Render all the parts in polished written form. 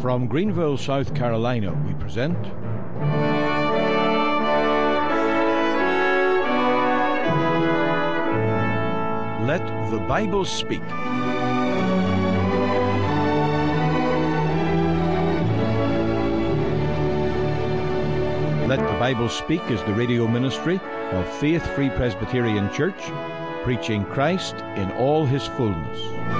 From Greenville, South Carolina, we present Let the Bible Speak. Let the Bible Speak is the radio ministry of Faith Free Presbyterian Church, preaching Christ in all his fullness.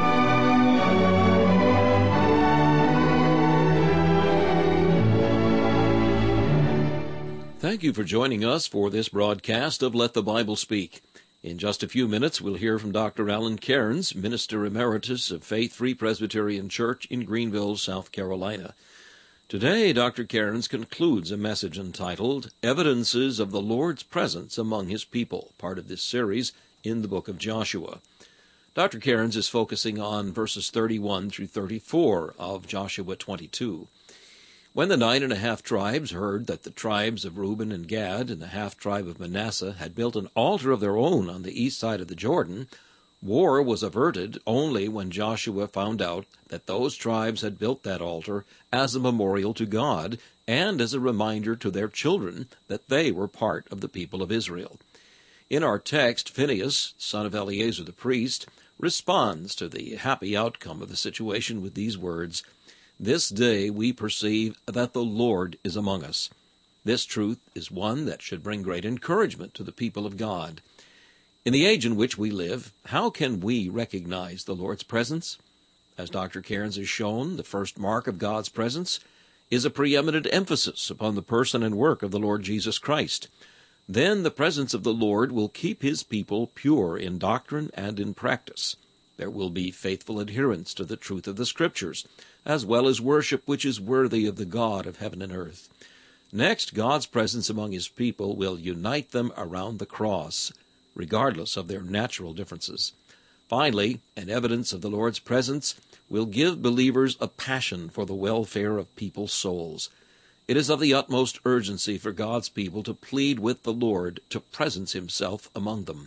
Thank you for joining us for this broadcast of Let the Bible Speak. In just a few minutes, we'll hear from Dr. Alan Cairns, Minister Emeritus of Faith Free Presbyterian Church in Greenville, South Carolina. Today, Dr. Cairns concludes a message entitled Evidences of the Lord's Presence Among His People, part of this series in the book of Joshua. Dr. Cairns is focusing on verses 31 through 34 of Joshua 22. When the 9½ tribes heard that the tribes of Reuben and Gad and the half-tribe of Manasseh had built an altar of their own on the east side of the Jordan, war was averted only when Joshua found out that those tribes had built that altar as a memorial to God and as a reminder to their children that they were part of the people of Israel. In our text, Phinehas, son of Eleazar the priest, responds to the happy outcome of the situation with these words, "This day we perceive that the Lord is among us." This truth is one that should bring great encouragement to the people of God. In the age in which we live, how can we recognize the Lord's presence? As Dr. Cairns has shown, the first mark of God's presence is a preeminent emphasis upon the person and work of the Lord Jesus Christ. Then the presence of the Lord will keep his people pure in doctrine and in practice. There will be faithful adherence to the truth of the Scriptures, as well as worship which is worthy of the God of heaven and earth. Next, God's presence among his people will unite them around the cross, regardless of their natural differences. Finally, an evidence of the Lord's presence will give believers a passion for the welfare of people's souls. It is of the utmost urgency for God's people to plead with the Lord to presence himself among them.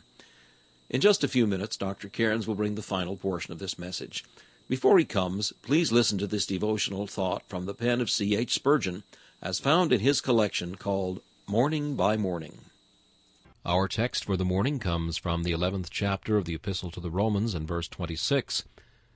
In just a few minutes, Dr. Cairns will bring the final portion of this message. Before he comes, please listen to this devotional thought from the pen of C.H. Spurgeon, as found in his collection called Morning by Morning. Our text for the morning comes from the 11th chapter of the Epistle to the Romans and verse 26.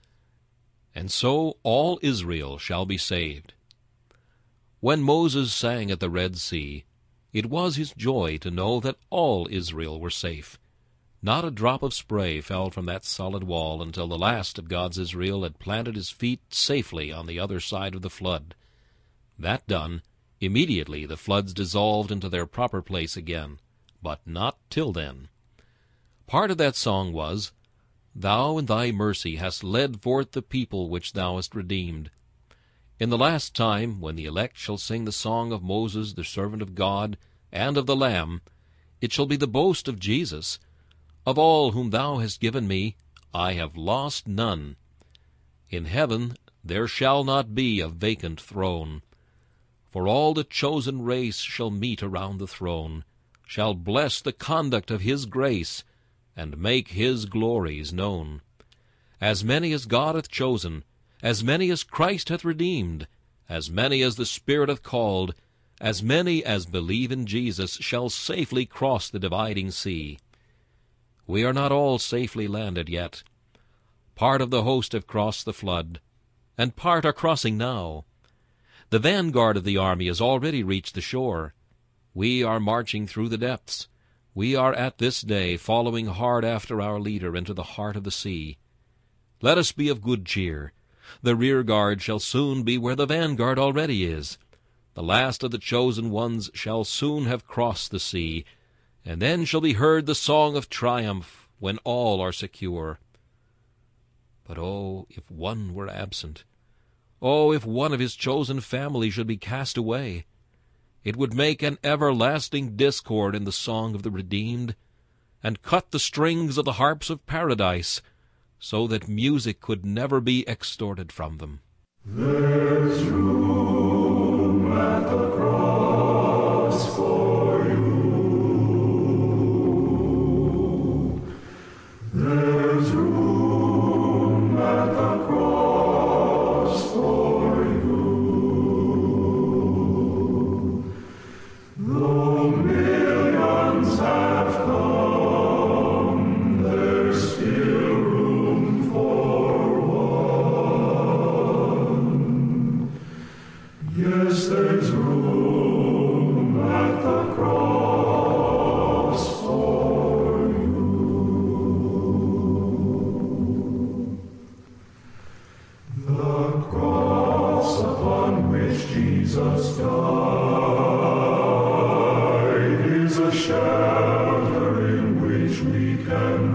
And so all Israel shall be saved. When Moses sang at the Red Sea, it was his joy to know that all Israel were safe. Not a drop of spray fell from that solid wall until the last of God's Israel had planted his feet safely on the other side of the flood. That done, immediately the floods dissolved into their proper place again, but not till then. Part of that song was, Thou in thy mercy hast led forth the people which thou hast redeemed. In the last time, when the elect shall sing the song of Moses, the servant of God, and of the Lamb, it shall be the boast of Jesus, Of all whom thou hast given me, I have lost none. In heaven there shall not be a vacant throne, for all the chosen race shall meet around the throne, shall bless the conduct of his grace, and make his glories known. As many as God hath chosen, as many as Christ hath redeemed, as many as the Spirit hath called, as many as believe in Jesus shall safely cross the dividing sea. We are not all safely landed yet. Part of the host have crossed the flood, and part are crossing now. The vanguard of the army has already reached the shore. We are marching through the depths. We are at this day following hard after our leader into the heart of the sea. Let us be of good cheer. The rear guard shall soon be where the vanguard already is. The last of the chosen ones shall soon have crossed the sea, and then shall be heard the song of triumph when all are secure. But oh, if one were absent! Oh, if one of his chosen family should be cast away! It would make an everlasting discord in the song of the redeemed, and cut the strings of the harps of paradise, so that music could never be extorted from them. There's room at the cross for you. There's room at the cross for you. Jesus died is a shelter in which we can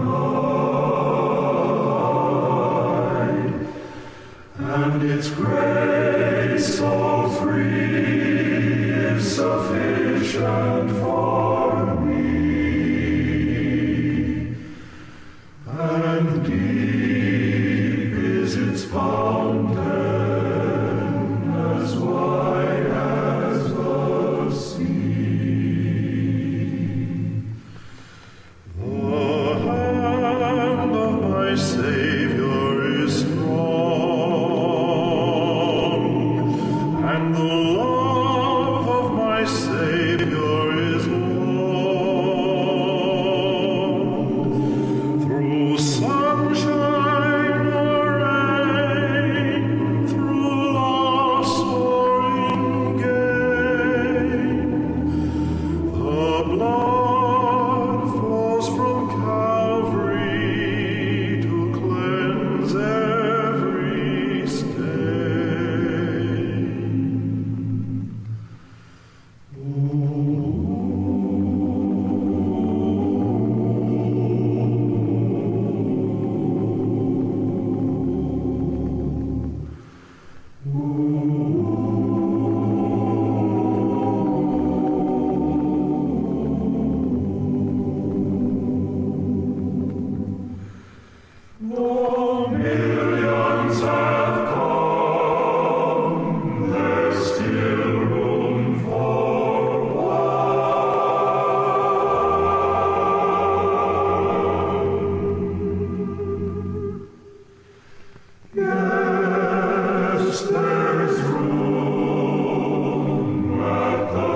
hide, and its grace so free is sufficient for me, and deep is its fountain, as wide as the sea. The hand of my Savior is strong, and the love of my Savior is long. Through sunshine or rain, through loss or in gain, the blood flows from Calvary to cleanse every stain. Though millions have come, there's still room for one. Yes, there's room at the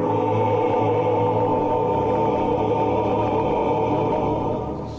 cross.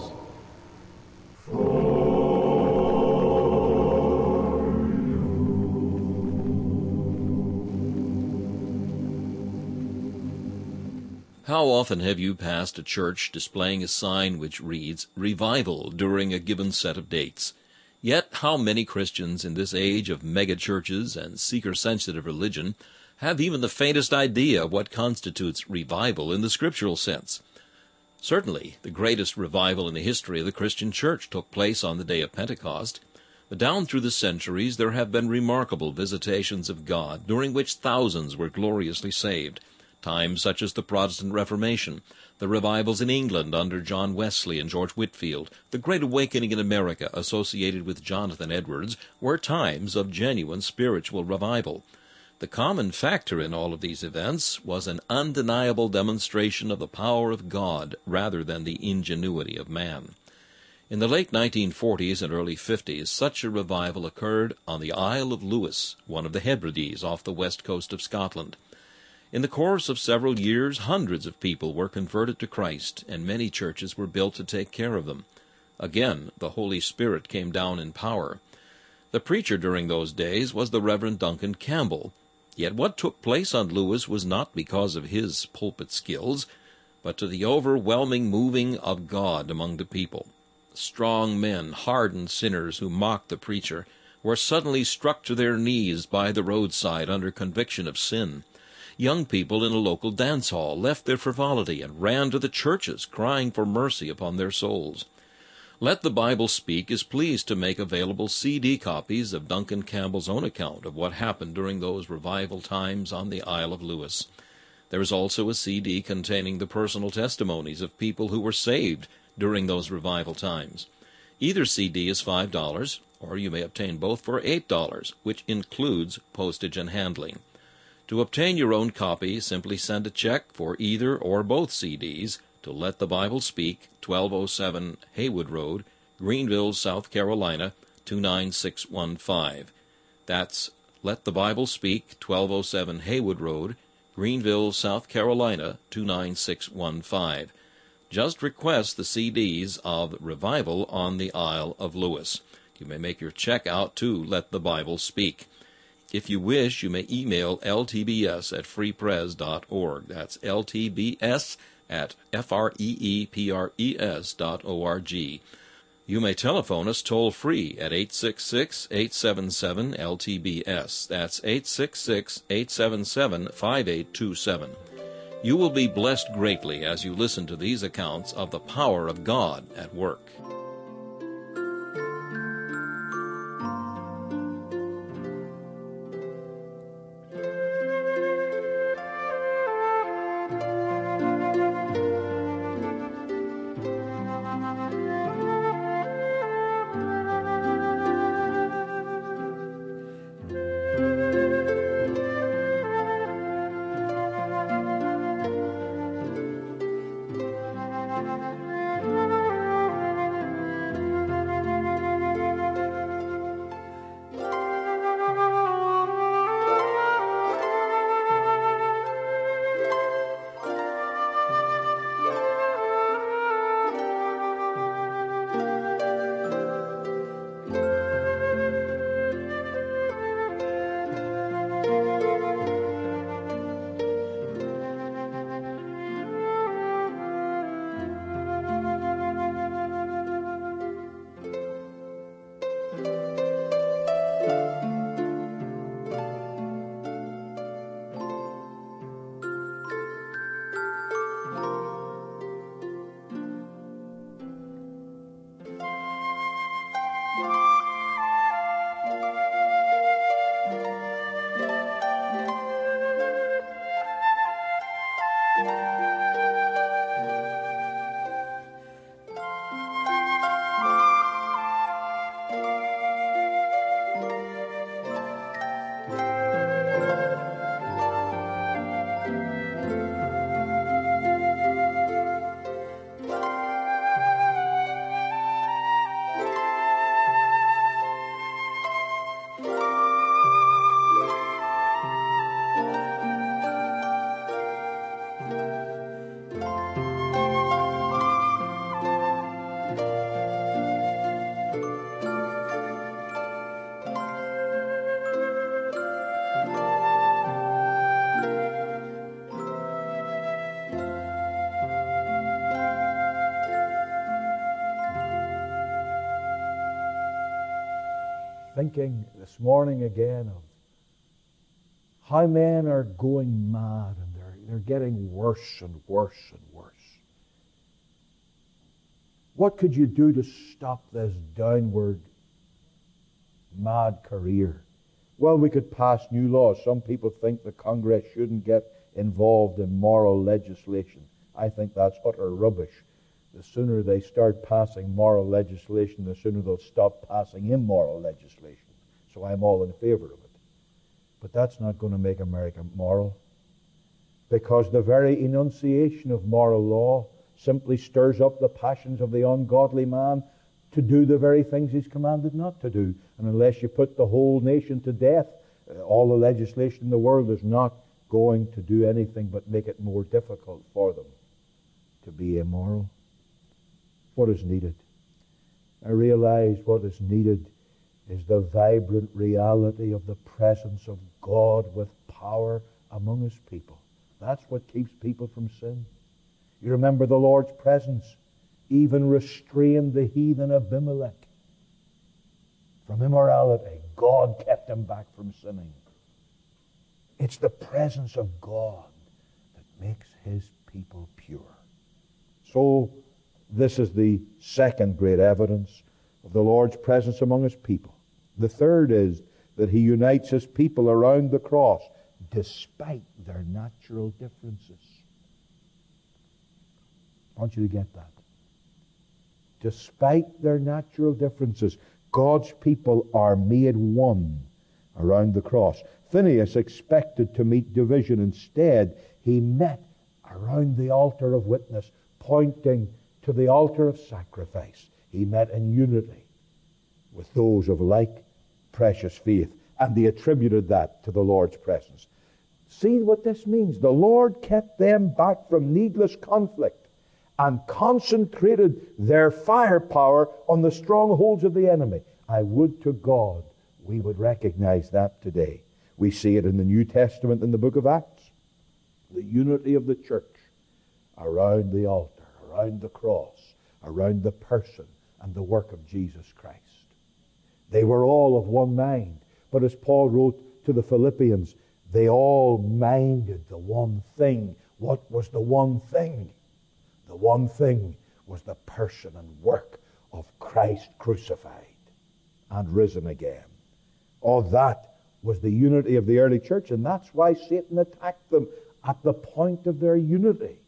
How often have you passed a church displaying a sign which reads, "Revival" during a given set of dates? Yet how many Christians in this age of megachurches and seeker-sensitive religion have even the faintest idea of what constitutes revival in the scriptural sense? Certainly, the greatest revival in the history of the Christian church took place on the day of Pentecost. But down through the centuries there have been remarkable visitations of God, during which thousands were gloriously saved. Times such as the Protestant Reformation, the revivals in England under John Wesley and George Whitefield, the Great Awakening in America associated with Jonathan Edwards, were times of genuine spiritual revival. The common factor in all of these events was an undeniable demonstration of the power of God rather than the ingenuity of man. In the late 1940s and early 50s, such a revival occurred on the Isle of Lewis, one of the Hebrides off the west coast of Scotland. In the course of several years, hundreds of people were converted to Christ, and many churches were built to take care of them. Again, the Holy Spirit came down in power. The preacher during those days was the Reverend Duncan Campbell. Yet what took place on Lewis was not because of his pulpit skills, but to the overwhelming moving of God among the people. Strong men, hardened sinners who mocked the preacher, were suddenly struck to their knees by the roadside under conviction of sin. Young people in a local dance hall left their frivolity and ran to the churches, crying for mercy upon their souls. Let the Bible Speak is pleased to make available CD copies of Duncan Campbell's own account of what happened during those revival times on the Isle of Lewis. There is also a CD containing the personal testimonies of people who were saved during those revival times. Either CD is $5, or you may obtain both for $8, which includes postage and handling. To obtain your own copy, simply send a check for either or both CDs to Let the Bible Speak, 1207 Haywood Road, Greenville, South Carolina, 29615. That's Let the Bible Speak, 1207 Haywood Road, Greenville, South Carolina, 29615. Just request the CDs of Revival on the Isle of Lewis. You may make your check out to Let the Bible Speak. If you wish, you may email ltbs@freepres.org. That's ltbs@freepres.org. You may telephone us toll-free at 866-877-LTBS. That's 866-877-5827. You will be blessed greatly as you listen to these accounts of the power of God at work. Thinking this morning again of how men are going mad and they're getting worse and worse and worse. What could you do to stop this downward mad career? Well, we could pass new laws. Some people think the Congress shouldn't get involved in moral legislation. I think that's utter rubbish. The sooner they start passing moral legislation, the sooner they'll stop passing immoral legislation. So I'm all in favor of it. But that's not going to make America moral, because the very enunciation of moral law simply stirs up the passions of the ungodly man to do the very things he's commanded not to do. And unless you put the whole nation to death, all the legislation in the world is not going to do anything but make it more difficult for them to be immoral. What is needed? I realize what is needed is the vibrant reality of the presence of God with power among His people. That's what keeps people from sin. You remember the Lord's presence even restrained the heathen Abimelech from immorality. God kept him back from sinning. It's the presence of God that makes His people pure. So, this is the second great evidence of the Lord's presence among His people. The third is that He unites His people around the cross despite their natural differences. I want you to get that. Despite their natural differences, God's people are made one around the cross. Phinehas expected to meet division. Instead, he met around the altar of witness, pointing to the altar of sacrifice. He met in unity with those of like precious faith, and he attributed that to the Lord's presence. See what this means? The Lord kept them back from needless conflict and concentrated their firepower on the strongholds of the enemy. I would to God we would recognize that today. We see it in the New Testament in the book of Acts. The unity of the church around the altar, around the cross, around the person and the work of Jesus Christ. They were all of one mind. But as Paul wrote to the Philippians, they all minded the one thing. What was the one thing? The one thing was the person and work of Christ crucified and risen again. All that was the unity of the early church, and that's why Satan attacked them at the point of their unity.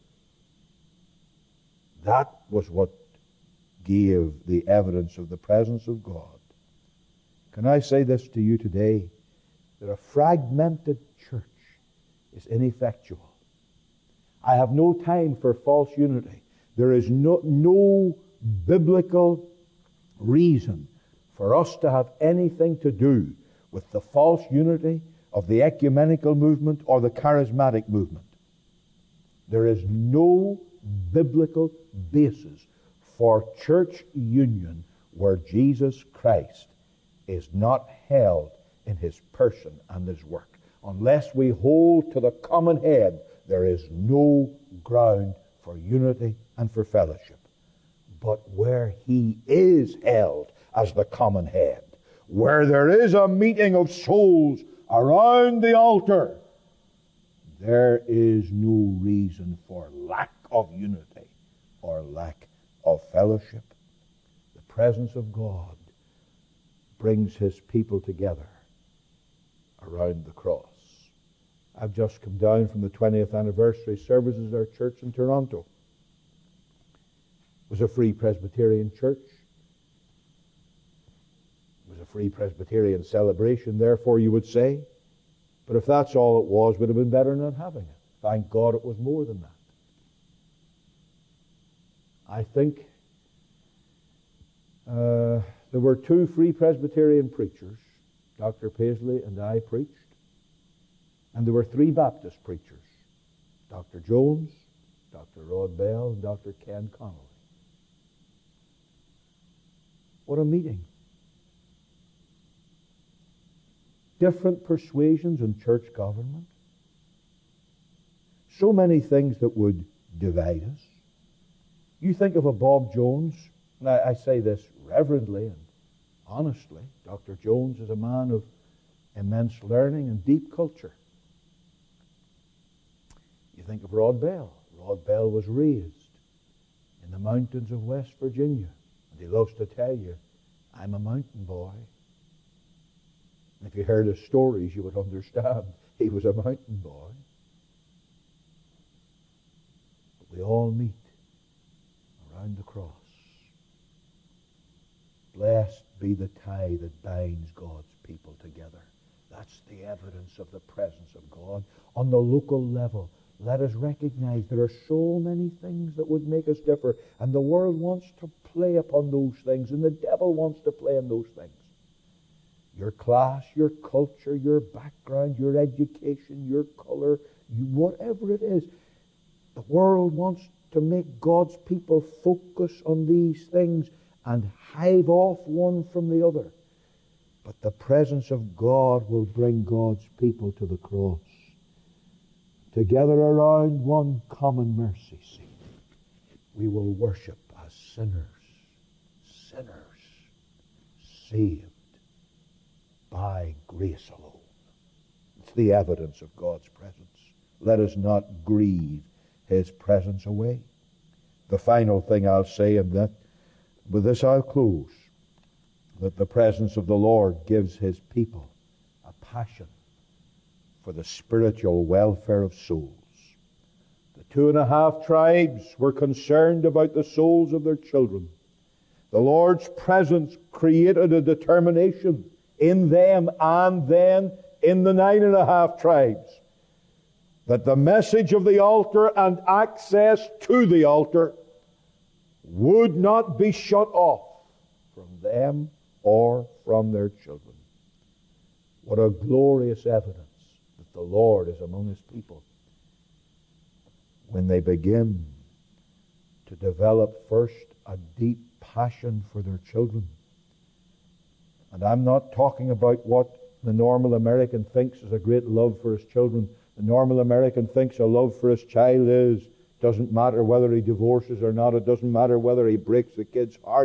That was what gave the evidence of the presence of God. Can I say this to you today? That a fragmented church is ineffectual. I have no time for false unity. There is no biblical reason for us to have anything to do with the false unity of the ecumenical movement or the charismatic movement. There is no biblical basis for church union where Jesus Christ is not held in his person and his work. Unless we hold to the common head, there is no ground for unity and for fellowship. But where he is held as the common head, where there is a meeting of souls around the altar, there is no reason for lack of unity or lack of fellowship. The presence of God brings his people together around the cross. I've just come down from the 20th anniversary services of our church in Toronto. It was a Free Presbyterian church. It was a Free Presbyterian celebration, therefore, you would say. But if that's all it was, it would have been better not having it. Thank God it was more than that. I think there were two Free Presbyterian preachers. Dr. Paisley and I preached. And there were three Baptist preachers. Dr. Jones, Dr. Rod Bell, and Dr. Ken Connolly. What a meeting. Different persuasions in church government. So many things that would divide us. You think of a Bob Jones, and I say this reverently and honestly. Dr. Jones is a man of immense learning and deep culture. You think of Rod Bell. Rod Bell was raised in the mountains of West Virginia. And he loves to tell you, I'm a mountain boy. And if you heard his stories, you would understand he was a mountain boy. But we all meet around the cross. Blessed be the tie that binds God's people together. That's the evidence of the presence of God. On the local level, let us recognize there are so many things that would make us differ, and the world wants to play upon those things, and the devil wants to play on those things. Your class, your culture, your background, your education, your color, whatever it is, the world wants to make God's people focus on these things and hive off one from the other. But the presence of God will bring God's people to the cross, together around one common mercy seat. We will worship as sinners, saved by grace alone. It's the evidence of God's presence. Let us not grieve his presence away. The final thing I'll say, and that with this I'll close, that the presence of the Lord gives his people a passion for the spiritual welfare of souls. The 2.5 tribes were concerned about the souls of their children. The Lord's presence created a determination in them and then in the 9.5 tribes that the message of the altar and access to the altar would not be shut off from them or from their children. What a glorious evidence that the Lord is among his people when they begin to develop first a deep passion for their children. And I'm not talking about what the normal American thinks is a great love for his children. The normal American thinks a love for his child is, doesn't matter whether he divorces or not, it doesn't matter whether he breaks the kid's heart.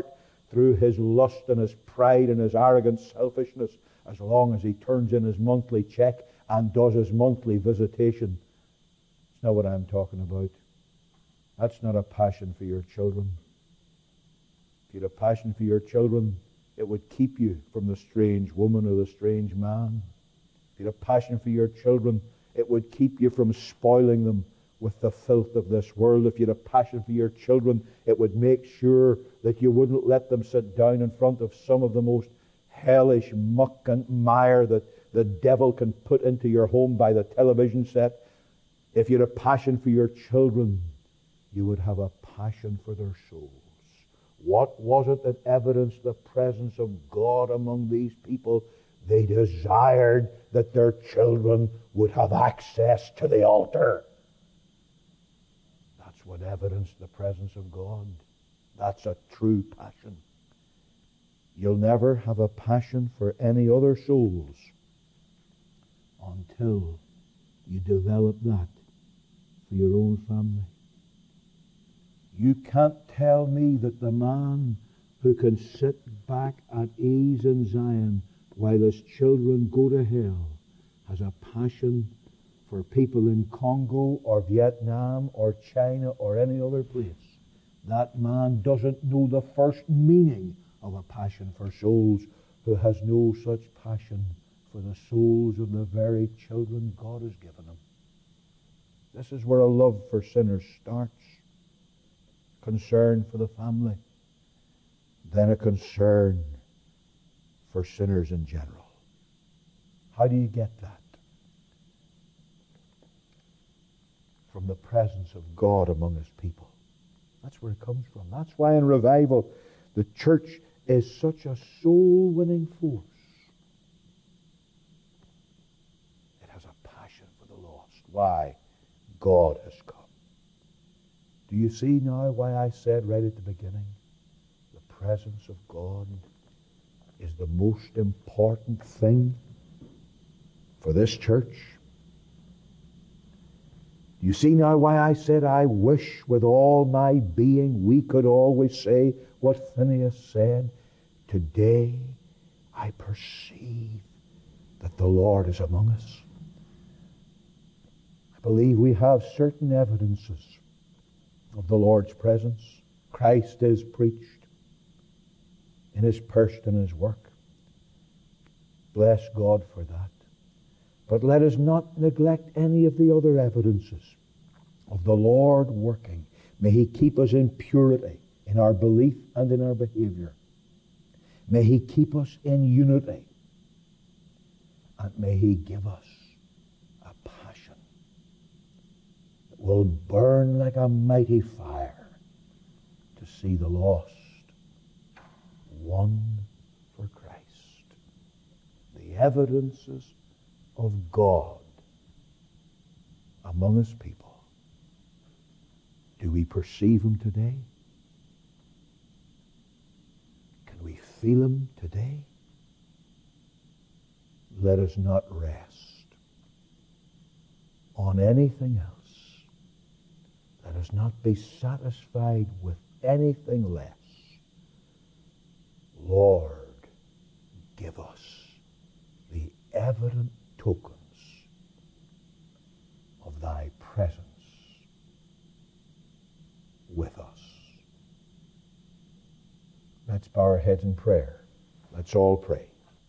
through his lust and his pride and his arrogant selfishness, as long as he turns in his monthly check and does his monthly visitation. It's not what I'm talking about. That's not a passion for your children. If you had a passion for your children, it would keep you from the strange woman or the strange man. If you had a passion for your children, it would keep you from spoiling them with the filth of this world. If you had a passion for your children, it would make sure that you wouldn't let them sit down in front of some of the most hellish muck and mire that the devil can put into your home by the television set. If you had a passion for your children, you would have a passion for their souls. What was it that evidenced the presence of God among these people? They desired that their children would have access to the altar. That's what evidenced the presence of God. That's a true passion. You'll never have a passion for any other souls until you develop that for your own family. You can't tell me that the man who can sit back at ease in Zion while his children go to hell has a passion for people in Congo or Vietnam or China or any other place. That man doesn't know the first meaning of a passion for souls, who has no such passion for the souls of the very children God has given him. This is where a love for sinners starts. Concern for the family, then a concern for sinners in general. How do you get that? From the presence of God among his people. That's where it comes from. That's why in revival the church is such a soul-winning force. It has a passion for the lost. Why? God has come. Do you see now why I said right at the beginning, the presence of God is the most important thing for this church? Do you see now why I said I wish with all my being we could always say what Phineas said? Today I perceive that the Lord is among us. I believe we have certain evidences of the Lord's presence. Christ is preached in his person and his work. Bless God for that. But let us not neglect any of the other evidences of the Lord working. May he keep us in purity in our belief and in our behavior. May he keep us in unity. And may he give us a passion that will burn like a mighty fire to see the lost won for Christ. The evidences of God among his people. Do we perceive him today? Can we feel him today? Let us not rest on anything else. Let us not be satisfied with anything less. Lord, give us the evident tokens of thy presence with us. Let's bow our heads in prayer. Let's all pray.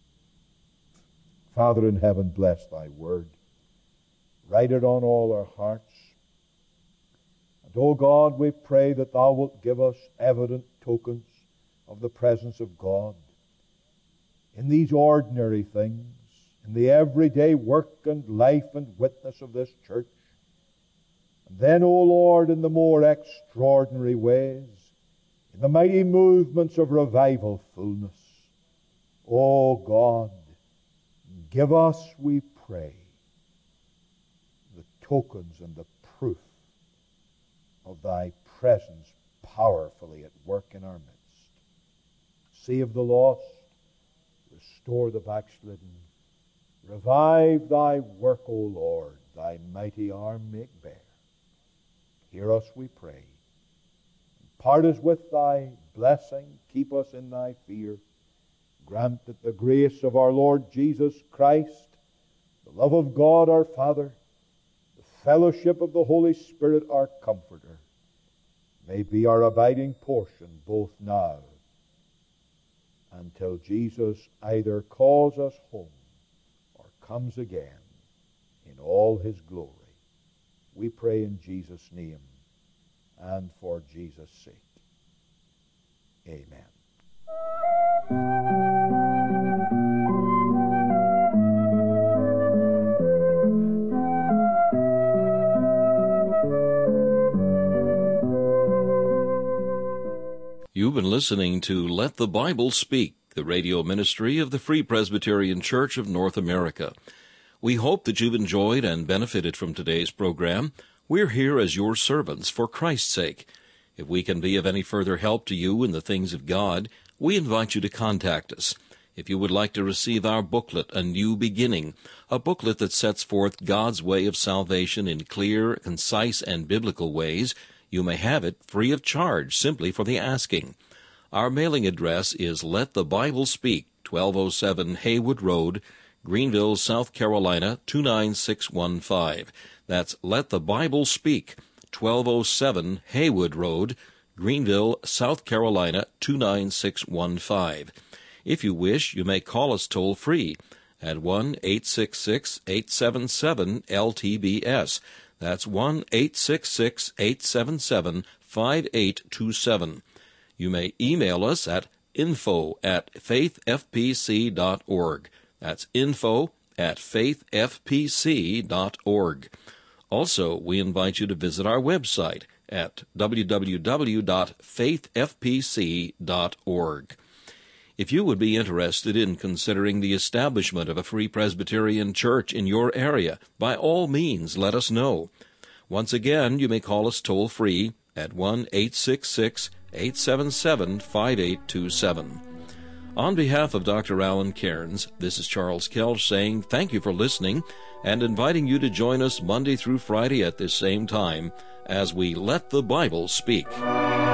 Father in heaven, bless thy word. Write it on all our hearts. And, O God, we pray that thou wilt give us evident tokens of the presence of God in these ordinary things, in the everyday work and life and witness of this church. And then, O Lord, in the more extraordinary ways, in the mighty movements of revival fullness. O God, give us, we pray, the tokens and the proof of thy presence powerfully at work in our midst. Save the lost, restore the backslidden, revive thy work, O Lord, thy mighty arm make bare. Hear us, we pray. Impart us with thy blessing. Keep us in thy fear. Grant that the grace of our Lord Jesus Christ, the love of God our Father, the fellowship of the Holy Spirit our Comforter, may be our abiding portion both now until Jesus either calls us home or comes again in all his glory. We pray in Jesus' name and for Jesus' sake. Amen. You've been listening to Let the Bible Speak, the radio ministry of the Free Presbyterian Church of North America. We hope that you've enjoyed and benefited from today's program. We're here as your servants for Christ's sake. If we can be of any further help to you in the things of God, we invite you to contact us. If you would like to receive our booklet, A New Beginning, a booklet that sets forth God's way of salvation in clear, concise, and biblical ways, you may have it free of charge simply for the asking. Our mailing address is Let the Bible Speak, 1207 Haywood Road, Greenville, South Carolina, 29615. That's Let the Bible Speak, 1207 Haywood Road, Greenville, South Carolina, 29615. If you wish, you may call us toll-free at 1-866-877-LTBS. That's 1-866-877-5827. You may email us at info@faithfpc.org. That's info@faithfpc.org. Also, we invite you to visit our website at www.faithfpc.org. If you would be interested in considering the establishment of a Free Presbyterian Church in your area, by all means let us know. Once again, you may call us toll-free at 1-866-877-5827. On behalf of Dr. Alan Cairns, this is Charles Kelch saying thank you for listening and inviting you to join us Monday through Friday at this same time as we Let the Bible Speak.